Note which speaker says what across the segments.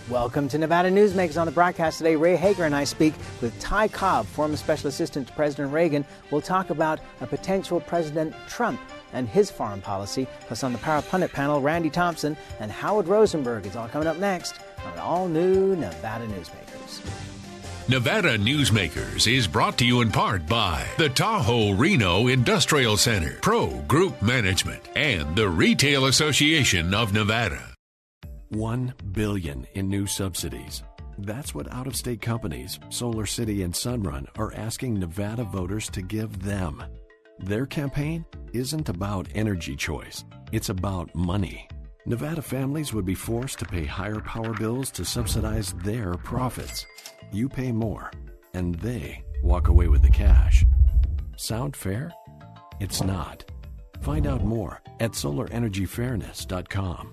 Speaker 1: Welcome to Nevada Newsmakers. On the broadcast today, Ray Hager and I speak with Ty Cobb, former special assistant to President Reagan. We'll talk about a potential President Trump and his foreign policy. Plus on the Power Pundit panel, Randy Thompson and Howard Rosenberg. It's all coming up next on an all-new Nevada Newsmakers.
Speaker 2: Nevada Newsmakers is brought to you in part by the Tahoe Reno Industrial Center, Pro Group Management, and the Retail Association of Nevada.
Speaker 3: $1 billion in new subsidies. That's what out-of-state companies, Solar City and Sunrun, are asking Nevada voters to give them. Their campaign isn't about energy choice. It's about money. Nevada families would be forced to pay higher power bills to subsidize their profits. You pay more, and they walk away with the cash. Sound fair? It's not. Find out more at solarenergyfairness.com.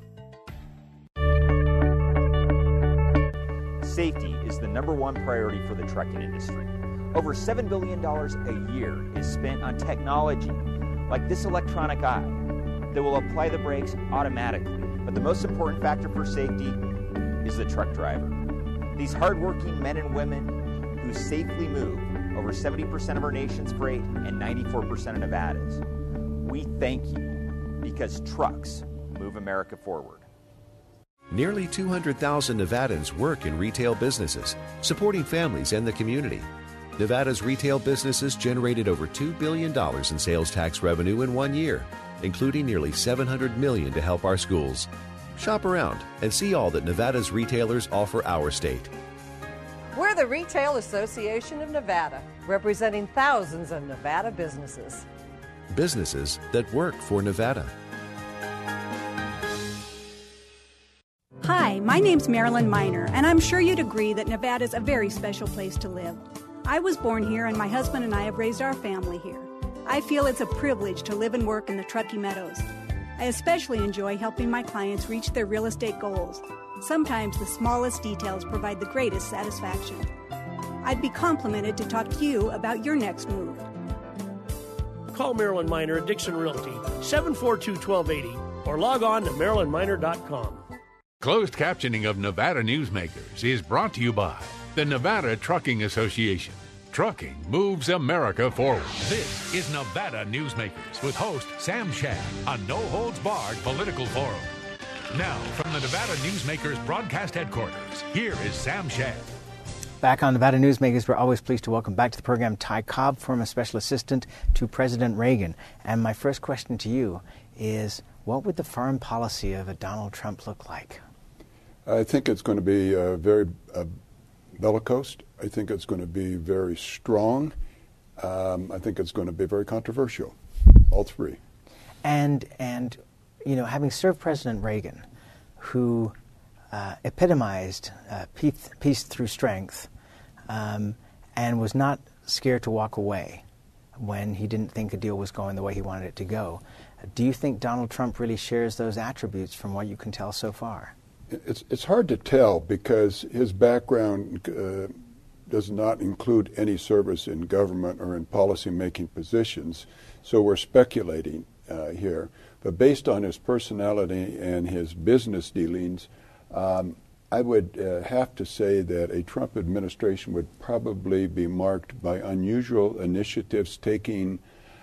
Speaker 4: Safety is the number one priority for the trucking industry. Over $7 billion a year is spent on technology like this electronic eye that will apply the brakes automatically. But the most important factor for safety is the truck driver. These hardworking men and women who safely move over 70% of our nation's freight and 94% of Nevada's. We thank you because trucks move America forward.
Speaker 5: Nearly 200,000 Nevadans work in retail businesses, supporting families and the community. Nevada's retail businesses generated over $2 billion in sales tax revenue in 1 year, including nearly $700 million to help our schools. Shop around and see all that Nevada's retailers offer our state.
Speaker 6: We're the Retail Association of Nevada, representing thousands of Nevada businesses.
Speaker 5: Businesses that work for Nevada.
Speaker 7: Hi, my name's Marilyn Miner, and I'm sure you'd agree that Nevada's a very special place to live. I was born here, and my husband and I have raised our family here. I feel it's a privilege to live and work in the Truckee Meadows. I especially enjoy helping my clients reach their real estate goals. Sometimes the smallest details provide the greatest satisfaction. I'd be complimented to talk to you about your next move.
Speaker 8: Call Marilyn Miner at Dixon Realty, 742-1280, or log on to marilynminer.com.
Speaker 2: Closed captioning of Nevada Newsmakers is brought to you by the Nevada Trucking Association. Trucking moves America forward. This is Nevada Newsmakers with host Sam Shad, a no-holds-barred political forum. Now, from the Nevada Newsmakers broadcast headquarters, here is Sam Shad.
Speaker 1: Back on Nevada Newsmakers, we're always pleased to welcome back to the program Ty Cobb, former special assistant to President Reagan. And my first question to you is, what would the foreign policy of a Donald Trump look like?
Speaker 9: I think it's going to be very bellicose. I think it's going to be very strong. I think it's going to be very controversial. All three. And you know, having served President Reagan, who epitomized peace through strength, and was not scared to walk away when he didn't think a deal was going the way he wanted it to go, do you think Donald Trump really shares those attributes from what you can tell so far? It's hard to tell because his background does not include any service in government or in policy-making positions, so we're speculating here. But based on his personality and his business dealings, I would have to say that a Trump administration would probably be marked by unusual initiatives taking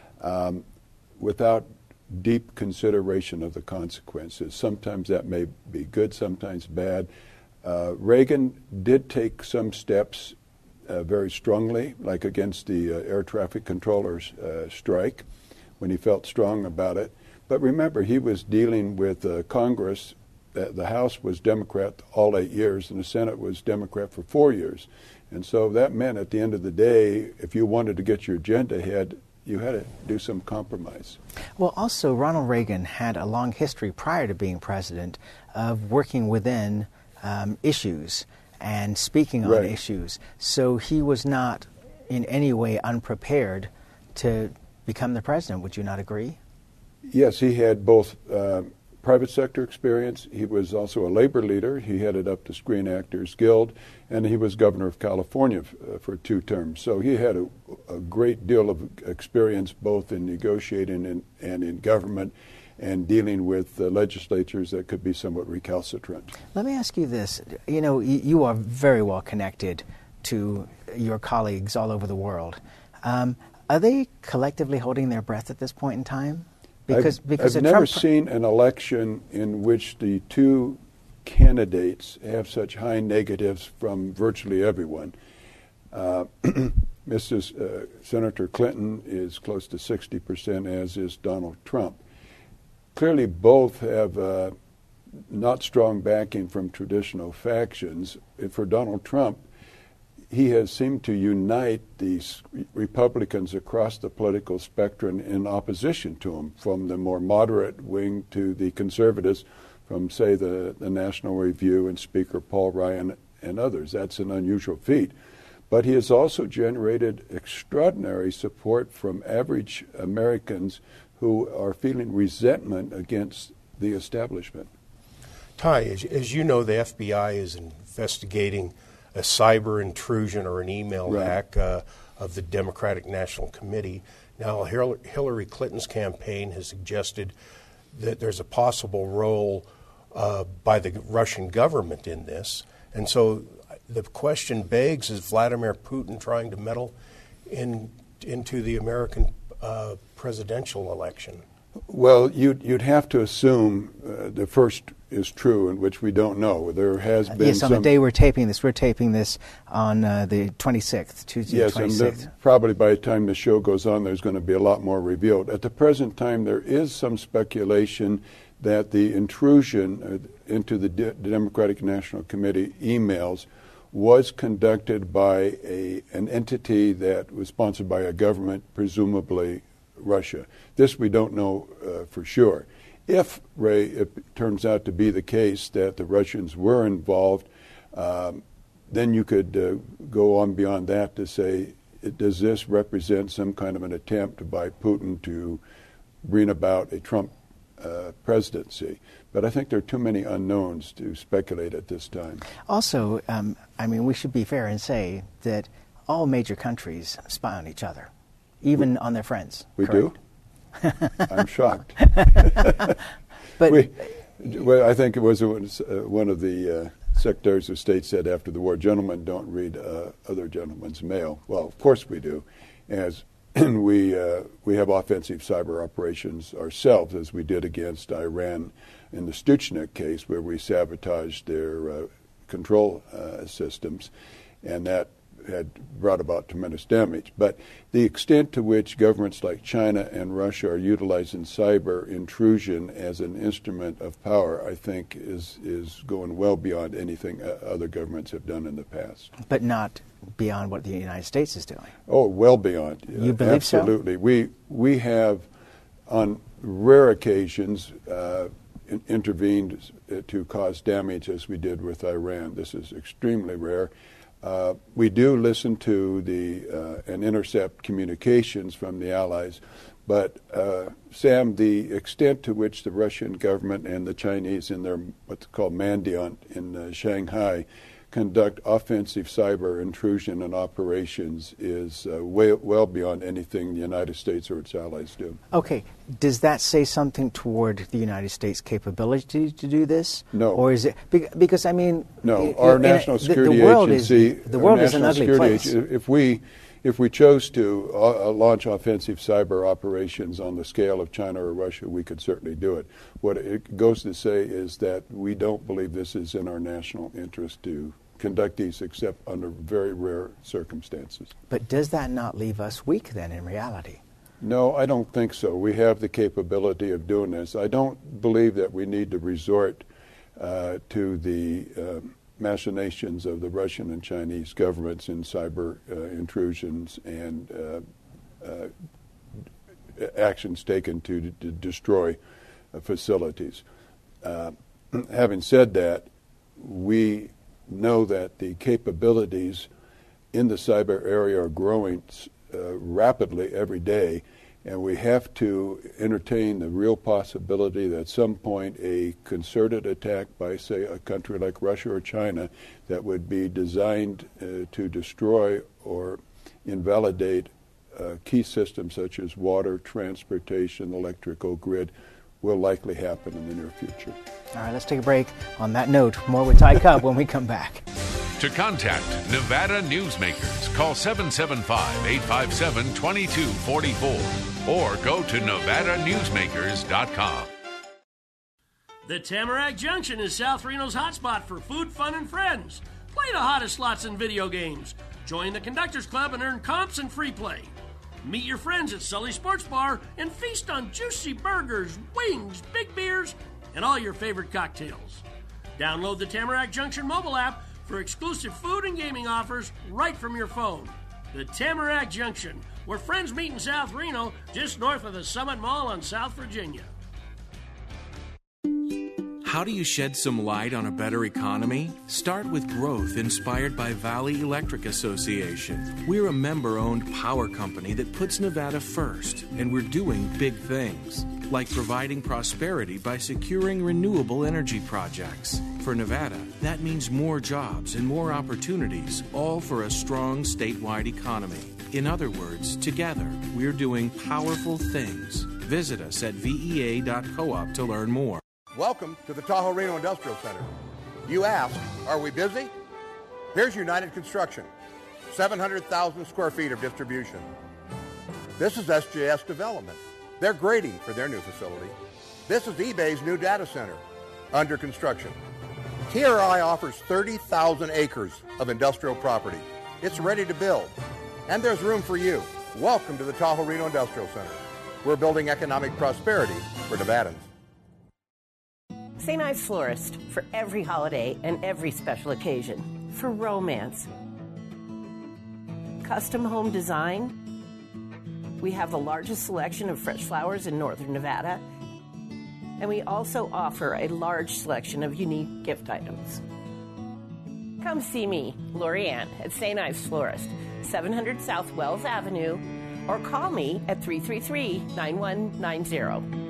Speaker 9: without deep consideration of the consequences. Sometimes that may be good, sometimes bad. Reagan did take some steps very strongly, like against the air traffic controllers strike, when he felt strong about it. But remember, he was dealing with Congress. The House was Democrat all 8 years, and the Senate was Democrat for 4 years. And so that meant at the end of the day, if you wanted to get your agenda ahead, you had to do some compromise.
Speaker 1: Well, also, Ronald Reagan had a long history prior to being president of working within issues and speaking on issues. So he was not in any way unprepared to become the president. Would you not agree?
Speaker 9: Yes, he had both private sector experience. He was also a labor leader. He headed up the Screen Actors Guild, and he was governor of California for 2 terms. So he had a great deal of experience both in negotiating and in government. and dealing with legislatures that could be somewhat recalcitrant.
Speaker 1: Let me ask you this. You know, you are very well connected to your colleagues all over the world. Are they collectively holding their breath at this point in time?
Speaker 9: I've never seen an election in which the two candidates have such high negatives from virtually everyone. Senator Clinton is close to 60%, as is Donald Trump. Clearly, both have not strong backing from traditional factions. For Donald Trump, he has seemed to unite these Republicans across the political spectrum in opposition to him, from the more moderate wing to the conservatives, from, say, the National Review and Speaker Paul Ryan and others. That's an unusual feat. But he has also generated extraordinary support from average Americans who are feeling resentment against the establishment.
Speaker 10: Ty, as you know, the FBI is investigating a cyber intrusion or an email hack of the Democratic National Committee. Now, Hillary Clinton's campaign has suggested that there's a possible role by the Russian government in this. And so the question begs, is Vladimir Putin trying to meddle into the American presidential election?
Speaker 9: Well, you'd have to assume the first is true, in which we don't know. There has been
Speaker 1: yes, on the day we're taping this on the 26th, Tuesday the 26th.
Speaker 9: Yes, and probably by the time the show goes on, there's going to be a lot more revealed. At the present time, there is some speculation that the intrusion into the Democratic National Committee emails was conducted by an entity that was sponsored by a government, presumably Russia. This we don't know for sure. If, Ray, it turns out to be the case that the Russians were involved, then you could go on beyond that to say, does this represent some kind of an attempt by Putin to bring about a Trump presidency? But I think there are too many unknowns to speculate at this time.
Speaker 1: Also, I mean, we should be fair and say that all major countries spy on each other, even on their friends.
Speaker 9: We
Speaker 1: correct?
Speaker 9: do? I'm shocked.
Speaker 1: But
Speaker 9: I think it was one of the secretaries of state said after the war, gentlemen don't read other gentlemen's mail. Well, of course we do, as we have offensive cyber operations ourselves, as we did against Iran in the Stuchnik case, where we sabotaged their control systems, and that had brought about tremendous damage. But the extent to which governments like China and Russia are utilizing cyber intrusion as an instrument of power, I think, is going well beyond anything other governments have done in the past.
Speaker 1: But not beyond what the United States is doing.
Speaker 9: Oh, well beyond.
Speaker 1: You believe
Speaker 9: absolutely.
Speaker 1: so?
Speaker 9: We have, on rare occasions, intervened to cause damage, as we did with Iran. This is extremely rare. We do listen to and intercept communications from the allies, but Sam, the extent to which the Russian government and the Chinese in their what's called Mandiant in Shanghai conduct offensive cyber intrusion and operations is well beyond anything the United States or its allies do.
Speaker 1: Okay. Does that say something toward the United States' capability to do this?
Speaker 9: No.
Speaker 1: Or is it because I mean?
Speaker 9: No. Our national security agency.
Speaker 1: The world is an ugly place.
Speaker 9: If we chose to launch offensive cyber operations on the scale of China or Russia, we could certainly do it. What it goes to say is that we don't believe this is in our national interest to conduct these except under very rare circumstances.
Speaker 1: But does that not leave us weak then in reality?
Speaker 9: No, I don't think so. We have the capability of doing this. I don't believe that we need to resort to the machinations of the Russian and Chinese governments in cyber intrusions and actions taken to destroy facilities. Having said that, we know that the capabilities in the cyber area are growing rapidly every day, and we have to entertain the real possibility that at some point a concerted attack by, say, a country like Russia or China that would be designed to destroy or invalidate key systems such as water, transportation, electrical grid will likely happen in the near future.
Speaker 1: All right, let's take a break. On that note, more with Ty Cobb when we come back.
Speaker 2: To contact Nevada Newsmakers, call 775-857-2244 or go to NevadaNewsmakers.com.
Speaker 8: The Tamarack Junction is South Reno's hotspot for food, fun, and friends. Play the hottest slots and video games. Join the Conductors Club and earn comps and free play. Meet your friends at Sully Sports Bar and feast on juicy burgers, wings, big beers, and all your favorite cocktails. Download the Tamarack Junction mobile app for exclusive food and gaming offers right from your phone. The Tamarack Junction, where friends meet in South Reno, just north of the Summit Mall on South Virginia.
Speaker 11: How do you shed some light on a better economy? Start with growth inspired by Valley Electric Association. We're a member-owned power company that puts Nevada first, and we're doing big things, like providing prosperity by securing renewable energy projects. For Nevada, that means more jobs and more opportunities, all for a strong statewide economy. In other words, together, we're doing powerful things. Visit us at vea.coop to learn more.
Speaker 12: Welcome to the Tahoe Reno Industrial Center. You ask, are we busy? Here's United Construction, 700,000 square feet of distribution. This is SJS Development. They're grading for their new facility. This is eBay's new data center, under construction. TRI offers 30,000 acres of industrial property. It's ready to build, and there's room for you. Welcome to the Tahoe Reno Industrial Center. We're building economic prosperity for Nevadans.
Speaker 13: St. Ives Florist, for every holiday and every special occasion. For romance. Custom home design. We have the largest selection of fresh flowers in northern Nevada. And we also offer a large selection of unique gift items. Come see me, Lori Ann, at St. Ives Florist, 700 South Wells Avenue, or call me at 333-9190.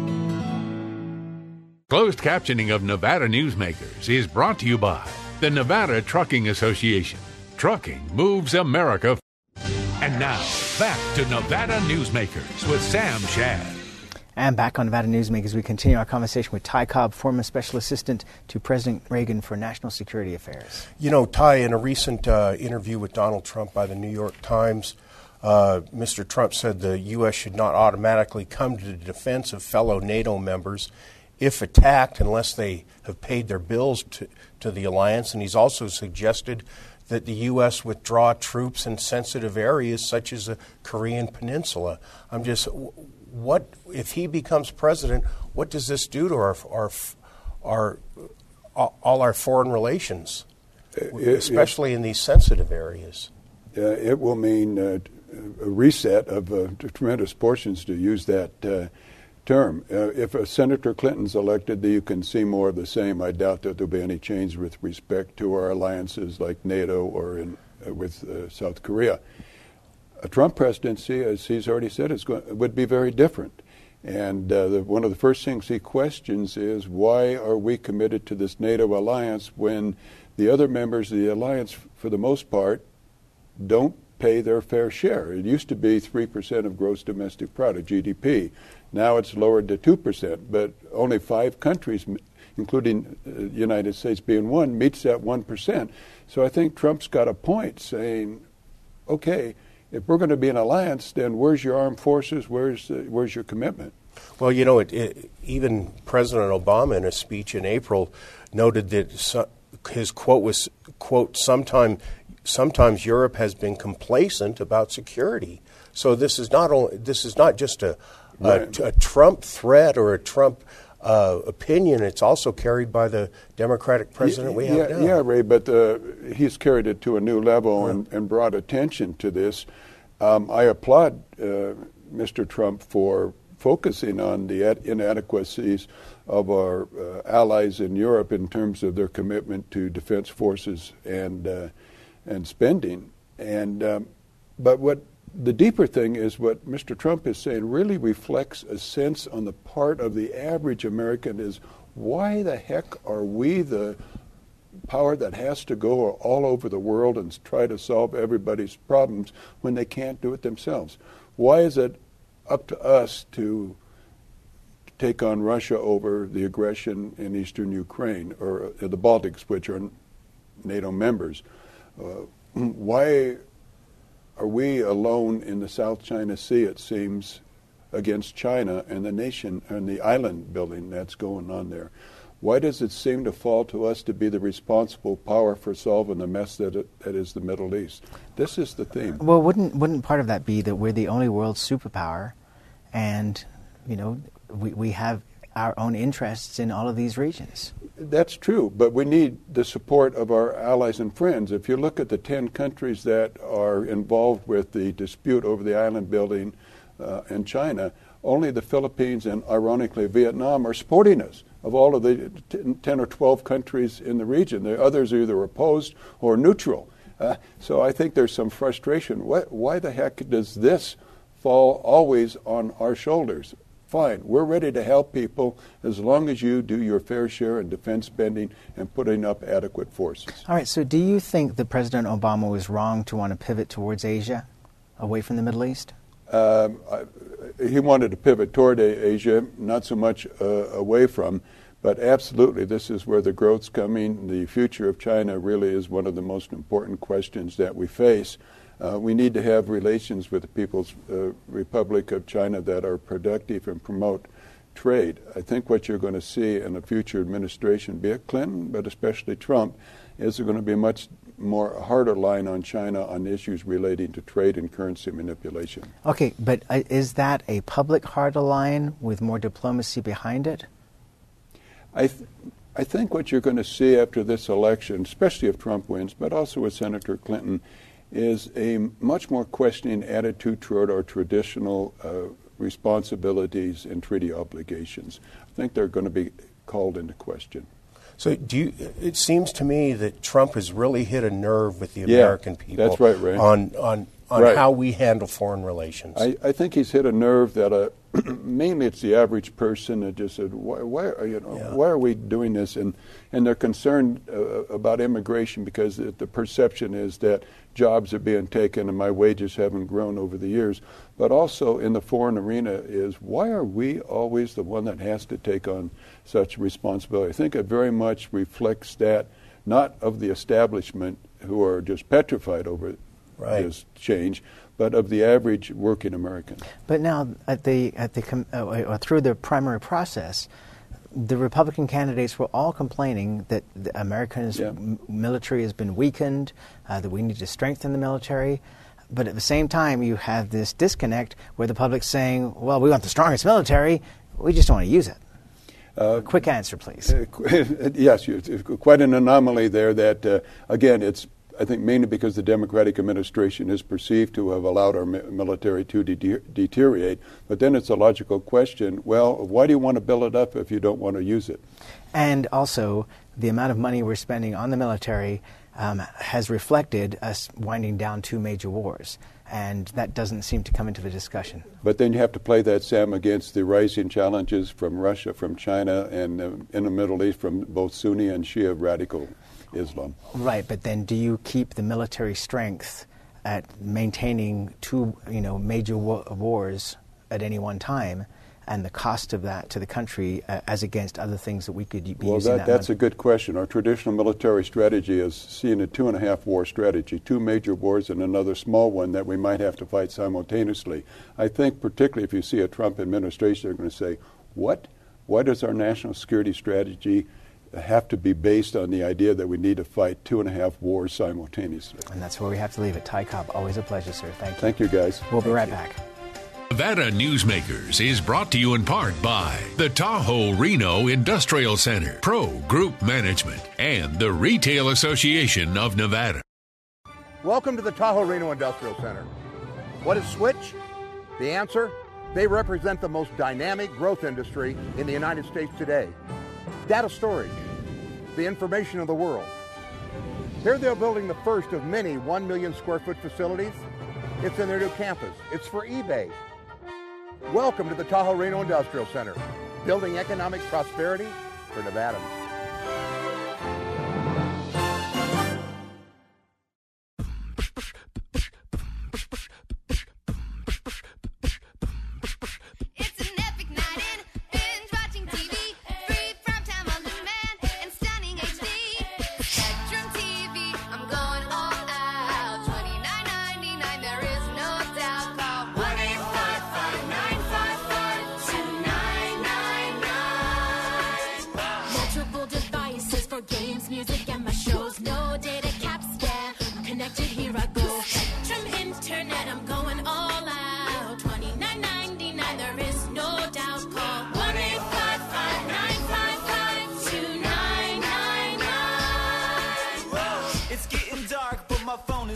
Speaker 2: Closed captioning of Nevada Newsmakers is brought to you by the Nevada Trucking Association. Trucking moves America. And now, back to Nevada Newsmakers with Sam Shad.
Speaker 1: And back on Nevada Newsmakers, we continue our conversation with Ty Cobb, former Special Assistant to President Reagan for National Security Affairs.
Speaker 10: You know, Ty, in a recent interview with Donald Trump by the New York Times, Mr. Trump said the U.S. should not automatically come to the defense of fellow NATO members if attacked unless they have paid their bills to the alliance. And he's also suggested that the U.S. withdraw troops in sensitive areas such as the Korean Peninsula. What if he becomes president? What does this do to all our foreign relations, especially in these sensitive areas?
Speaker 9: It will mean a reset of tremendous portions, to use that term. If Senator Clinton's elected, you can see more of the same. I doubt that there'll be any change with respect to our alliances like NATO or with South Korea. A Trump presidency, as he's already said, would be very different. And one of the first things he questions is, why are we committed to this NATO alliance when the other members of the alliance, for the most part, don't pay their fair share? It used to be 3% of gross domestic product, GDP. Now it's lowered to 2%, but only 5 countries, including the United States being one, meets that 1%. So I think Trump's got a point saying, okay, if we're going to be an alliance, then where's your armed forces? Where's your commitment?
Speaker 10: Well, you know, even President Obama in a speech in April noted that his quote was, quote, sometimes Europe has been complacent about security. So this is not just a Trump threat or a Trump opinion. It's also carried by the Democratic president we have now.
Speaker 9: Yeah, Ray, but he's carried it to a new level and brought attention to this. I applaud Mr. Trump for focusing on the inadequacies of our allies in Europe in terms of their commitment to defense forces and spending. But what the deeper thing is, what Mr. Trump is saying really reflects a sense on the part of the average American is, why the heck are we the power that has to go all over the world and try to solve everybody's problems when they can't do it themselves? Why is it up to us to take on Russia over the aggression in eastern Ukraine, or the Baltics, which are NATO members. Why are we alone in the South China Sea, it seems, against China and the nation and the island building that's going on there? Why does it seem to fall to us to be the responsible power for solving the mess that is the Middle East? This is the theme.
Speaker 1: Well, wouldn't part of that be that we're the only world superpower, and we have our own interests in all of these regions?
Speaker 9: That's true, but we need the support of our allies and friends. If you look at the 10 countries that are involved with the dispute over the island building in China, only the Philippines and, ironically, Vietnam are supporting us. Of all of the 10 or 12 countries in the region, the others are either opposed or neutral. So I think there's some frustration. Why the heck does this fall always on our shoulders? Fine, we're ready to help people as long as you do your fair share in defense spending and putting up adequate forces.
Speaker 1: All right, so do you think that President Obama was wrong to want to pivot towards Asia, away from the Middle East?
Speaker 9: He wanted to pivot toward Asia, not so much away from, but absolutely this is where the growth's coming. The future of China really is one of the most important questions that we face. We need to have relations with the People's Republic of China that are productive and promote trade. I think what you're going to see in a future administration, be it Clinton, but especially Trump, is there going to be a much more harder line on China on issues relating to trade and currency manipulation.
Speaker 1: Okay, but is that a public harder line with more diplomacy behind it?
Speaker 9: I think what you're going to see after this election, especially if Trump wins, but also with Senator Clinton, is a much more questioning attitude toward our traditional responsibilities and treaty obligations. I think they're going to be called into question.
Speaker 10: So it seems to me that Trump has really hit a nerve with the American people.
Speaker 9: That's right, Ray.
Speaker 10: On
Speaker 9: right.
Speaker 10: How we handle foreign relations.
Speaker 9: I think he's hit a nerve that mainly it's the average person that just said, why are we doing this? And they're concerned about immigration because the perception is that jobs are being taken and my wages haven't grown over the years. But also in the foreign arena is, why are we always the one that has to take on such responsibility? I think it very much reflects that, not of the establishment who are just petrified over this change, but of the average working American.
Speaker 1: But now, through the primary process, the Republican candidates were all complaining that the American military has been weakened, that we need to strengthen the military. But at the same time, you have this disconnect where the public's saying, well, we want the strongest military, we just don't want to use it. Quick answer, please.
Speaker 9: Yes, quite an anomaly there that, again, it's I think mainly because the Democratic administration is perceived to have allowed our military to deteriorate. But then it's a logical question, well, why do you want to build it up if you don't want to use it?
Speaker 1: And also, the amount of money we're spending on the military has reflected us winding down 2 major wars. And that doesn't seem to come into the discussion.
Speaker 9: But then you have to play that, Sam, against the rising challenges from Russia, from China, and in the Middle East from both Sunni and Shia radical Islam.
Speaker 1: Right, but then do you keep the military strength at maintaining 2 major wars at any one time, and the cost of that to the country as against other things that we could be using that
Speaker 9: that's a good question. Our traditional military strategy is seeing a 2.5 war strategy, 2 major wars and another small one that we might have to fight simultaneously. I think particularly if you see a Trump administration, they're going to say, what? Why does our national security strategy have to be based on the idea that we need to fight 2.5 wars simultaneously?
Speaker 1: And that's where we have to leave it. Ty Cobb, always a pleasure, sir. Thank you.
Speaker 9: Thank you, guys.
Speaker 1: We'll be right back.
Speaker 2: Nevada Newsmakers is brought to you in part by the Tahoe Reno Industrial Center, Pro Group Management, and the Retail Association of Nevada.
Speaker 12: Welcome to the Tahoe Reno Industrial Center. What is Switch? The answer? They represent the most dynamic growth industry in the United States today. Data storage, the information of the world. Here they're building the first of many 1 million square foot facilities. It's in their new campus. It's for eBay. Welcome to the Tahoe Reno Industrial Center, building economic prosperity for Nevadans.
Speaker 14: It's an epic night in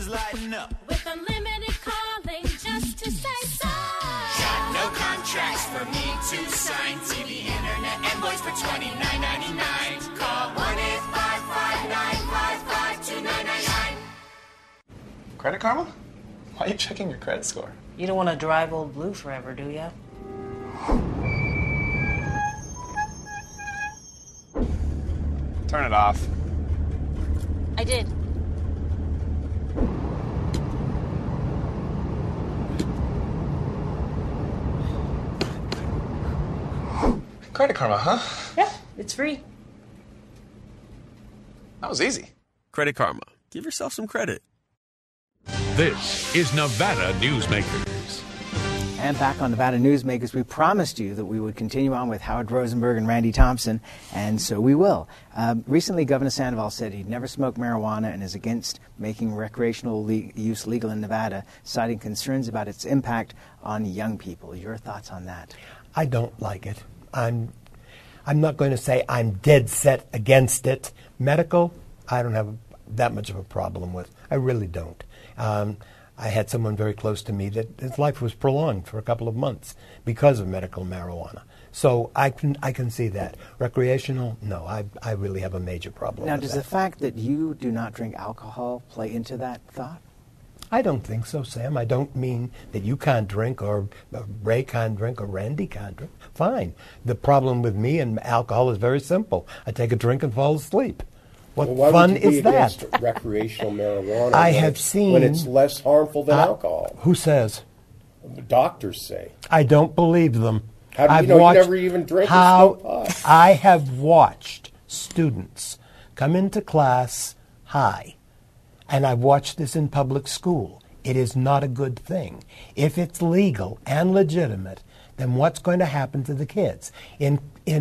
Speaker 14: is lighting up.
Speaker 15: With unlimited calling just to say so.
Speaker 14: Got no contracts for me to sign. TV, internet, and voice for $29.99. Call 1-855-955-2999.
Speaker 16: Credit Karma? Why are you checking your credit score?
Speaker 17: You don't want to drive Old Blue forever, do you?
Speaker 16: Turn it off.
Speaker 15: I did.
Speaker 16: Credit Karma, huh?
Speaker 17: Yeah, it's free.
Speaker 16: That was easy.
Speaker 18: Credit Karma. Give yourself some credit.
Speaker 2: This is Nevada Newsmakers.
Speaker 1: And back on Nevada Newsmakers, we promised you that we would continue on with Howard Rosenberg and Randy Thompson, and so we will. Recently, Governor Sandoval said he'd never smoked marijuana and is against making recreational use legal in Nevada, citing concerns about its impact on young people. Your thoughts on that?
Speaker 10: I don't like it. I'm not going to say I'm dead set against it. Medical, I don't have that much of a problem with. I really don't. I had someone very close to me that his life was prolonged for a couple of months because of medical marijuana. So I can see that. Recreational, no, I really have a major problem
Speaker 1: Now,
Speaker 10: with
Speaker 1: does
Speaker 10: that.
Speaker 1: the fact that you do not drink alcohol play into that thought?
Speaker 10: I don't think so, Sam. I don't mean that you can't drink or Ray can't drink or Randy can't drink. Fine. The problem with me and alcohol is very simple. I take a drink and fall asleep. What Well, why fun would you be is that? against
Speaker 19: recreational marijuana
Speaker 10: I
Speaker 19: when
Speaker 10: have
Speaker 19: it's-
Speaker 10: seen...
Speaker 19: when it's less harmful than alcohol.
Speaker 10: Who says?
Speaker 19: The doctors say.
Speaker 10: I don't believe them.
Speaker 19: How do you
Speaker 10: I've
Speaker 19: know you
Speaker 10: watched
Speaker 19: never even drink or
Speaker 10: how
Speaker 19: smoke pot?
Speaker 10: I have watched students come into class high, and I've watched this in public school. It is not a good thing. If it's legal and legitimate, then what's going to happen to the kids? They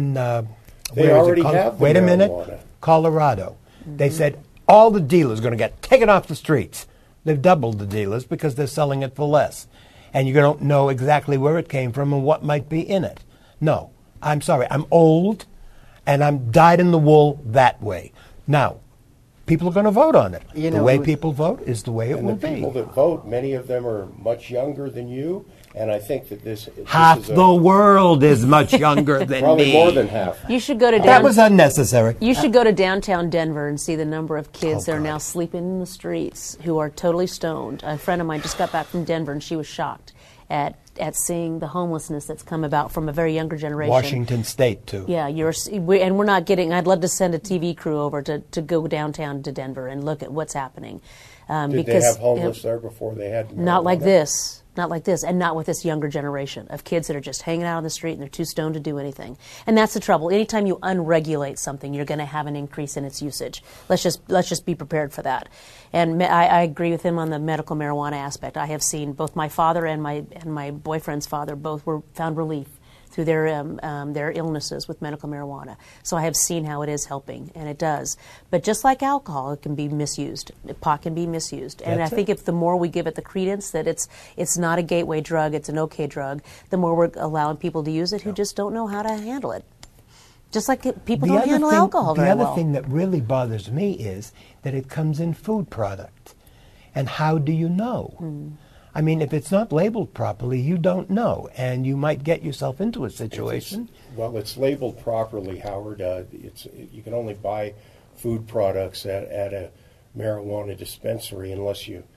Speaker 19: already have the
Speaker 10: Wait a minute.
Speaker 19: marijuana.
Speaker 10: Colorado. They said all the dealers are going to get taken off the streets. They've doubled the dealers because they're selling it for less. And you don't know exactly where it came from and what might be in it. No, I'm sorry. I'm old, and I'm dyed in the wool that way. Now, people are going to vote on it. The way people vote is the way it will
Speaker 19: The
Speaker 10: be.
Speaker 19: people that vote, many of them are much younger than you, and I think that this
Speaker 10: Half
Speaker 19: is
Speaker 10: the world is much younger than
Speaker 19: probably
Speaker 10: me.
Speaker 19: more than half.
Speaker 20: You should go to
Speaker 10: That was unnecessary.
Speaker 20: You should go to downtown Denver and see the number of kids that are now sleeping in the streets who are totally stoned. A friend of mine just got back from Denver, and she was shocked at seeing the homelessness that's come about from a very younger generation.
Speaker 10: Washington State, too.
Speaker 20: Yeah, and we're not getting. I'd love to send a TV crew over to go downtown to Denver and look at what's happening.
Speaker 19: Did
Speaker 20: because,
Speaker 19: they have homeless there before they had marijuana?
Speaker 20: Not like this. Not like this, and not with this younger generation of kids that are just hanging out on the street and they're too stoned to do anything. And that's the trouble. Anytime you unregulate something, you're going to have an increase in its usage. Let's just be prepared for that. And I agree with him on the medical marijuana aspect. I have seen both my father and my boyfriend's father both were found relief through their illnesses with medical marijuana. So I have seen how it is helping, and it does. But just like alcohol, it can be misused. Pot can be misused. And I think if the more we give it the credence that it's not a gateway drug, it's an okay drug, the more we're allowing people to use it who just don't know how to handle it. Just like people don't handle alcohol very well.
Speaker 10: The other thing that really bothers me is that it comes in food product. And how do you know? I mean, if it's not labeled properly, you don't know, and you might get yourself into a situation.
Speaker 19: It's labeled properly, Howard. You can only buy food products at a marijuana dispensary unless you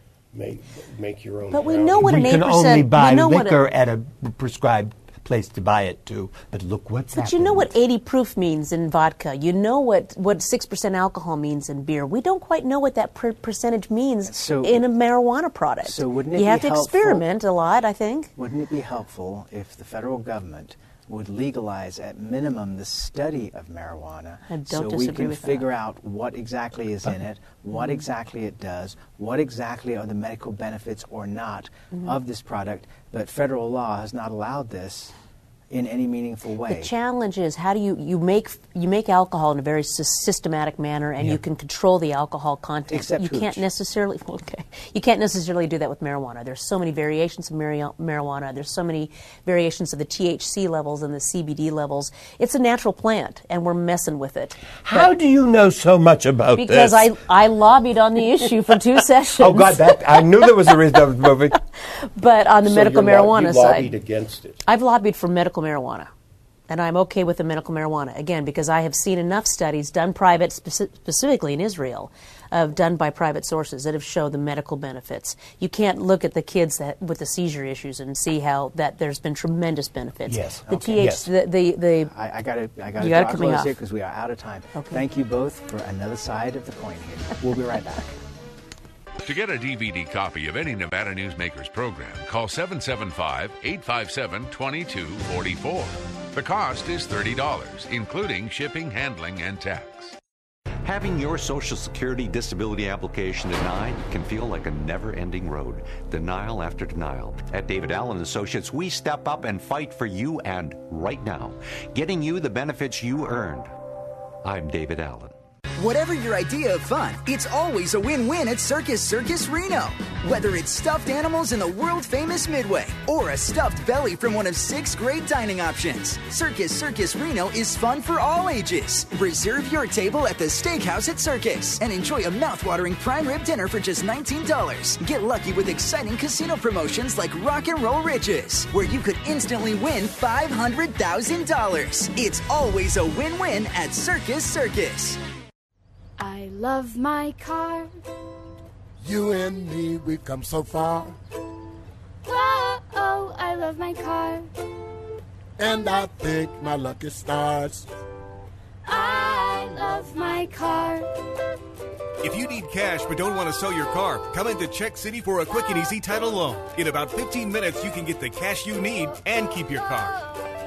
Speaker 19: make your own.
Speaker 20: But we know what an 8%.
Speaker 10: You can only buy liquor at a prescribed place to buy it to. But look what's happening.
Speaker 20: But you know what 80 proof means in vodka. You know what 6% alcohol means in beer. We don't quite know what that percentage means in a marijuana product.
Speaker 1: So wouldn't it
Speaker 20: you have
Speaker 1: be
Speaker 20: to
Speaker 1: helpful,
Speaker 20: experiment a lot, I think.
Speaker 1: Wouldn't it be helpful if the federal government would legalize at minimum the study of marijuana so we can figure out what exactly is in it, what exactly it does, what exactly are the medical benefits or not of this product, but federal law has not allowed this in any meaningful way.
Speaker 20: The challenge is how do you make alcohol in a very systematic manner, and you can control the alcohol content.
Speaker 1: Except
Speaker 20: you can't necessarily. Okay, You can't necessarily do that with marijuana. There's so many variations of marijuana. There's so many variations of the THC levels and the CBD levels. It's a natural plant, and we're messing with it.
Speaker 21: How do you know so much about this?
Speaker 20: Because I lobbied on the issue for 2 sessions.
Speaker 21: Oh, God, I knew there was a reason I was moving.
Speaker 20: But on the medical marijuana
Speaker 19: you
Speaker 20: side.
Speaker 19: lobbied against it.
Speaker 20: I've lobbied for medical marijuana. And I'm okay with the medical marijuana, again, because I have seen enough studies done private, specifically in Israel, done by private sources that have shown the medical benefits. You can't look at the kids with the seizure issues and see how that there's been tremendous benefits.
Speaker 21: Yes.
Speaker 20: The
Speaker 21: okay.
Speaker 20: TH, the
Speaker 1: I got to
Speaker 20: cut me
Speaker 1: close
Speaker 20: off
Speaker 1: here because we are out of time.
Speaker 20: Okay.
Speaker 1: Thank you both for another side of the coin here. We'll be right back.
Speaker 2: To get a DVD copy of any Nevada Newsmakers program, call 775-857-2244. The cost is $30, including shipping, handling, and tax.
Speaker 22: Having your Social Security disability application denied can feel like a never-ending road. Denial after denial. At David Allen Associates, we step up and fight for you, and right now, getting you the benefits you earned. I'm David Allen.
Speaker 23: Whatever your idea of fun, it's always a win-win at Circus Circus Reno. Whether it's stuffed animals in the world-famous Midway or a stuffed belly from one of 6 great dining options, Circus Circus Reno is fun for all ages. Reserve your table at the Steakhouse at Circus and enjoy a mouth-watering prime rib dinner for just $19. Get lucky with exciting casino promotions like Rock and Roll Riches, where you could instantly win $500,000. It's always a win-win at Circus Circus.
Speaker 15: I love my car.
Speaker 24: You and me, we've come so far.
Speaker 15: Whoa, I love my car.
Speaker 24: And I think my lucky stars.
Speaker 15: I love my car.
Speaker 25: If you need cash but don't want to sell your car, come into Check City for a quick and easy title loan. In about 15 minutes, you can get the cash you need and keep your car.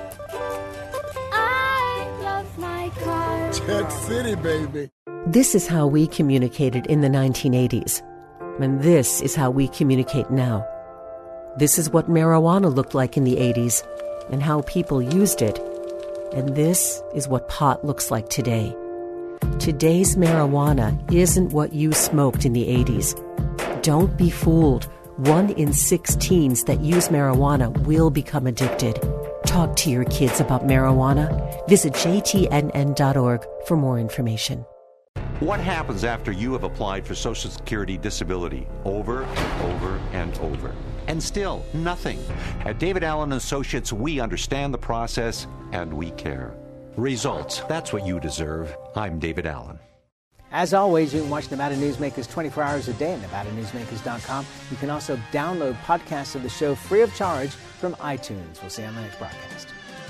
Speaker 15: I love my car.
Speaker 24: Check City, baby.
Speaker 26: This is how we communicated in the 1980s. And this is how we communicate now. This is what marijuana looked like in the 80s and how people used it. And this is what pot looks like today. Today's marijuana isn't what you smoked in the 80s. Don't be fooled. 1 in 6 teens that use marijuana will become addicted. Talk to your kids about marijuana. Visit jtnn.org for more information.
Speaker 22: What happens after you have applied for Social Security disability over and over and over? And still, nothing. At David Allen Associates, we understand the process and we care. Results, that's what you deserve. I'm David Allen.
Speaker 1: As always, you can watch Nevada Newsmakers 24 hours a day at NevadaNewsmakers.com. You can also download podcasts of the show free of charge from iTunes. We'll see you on the next broadcast.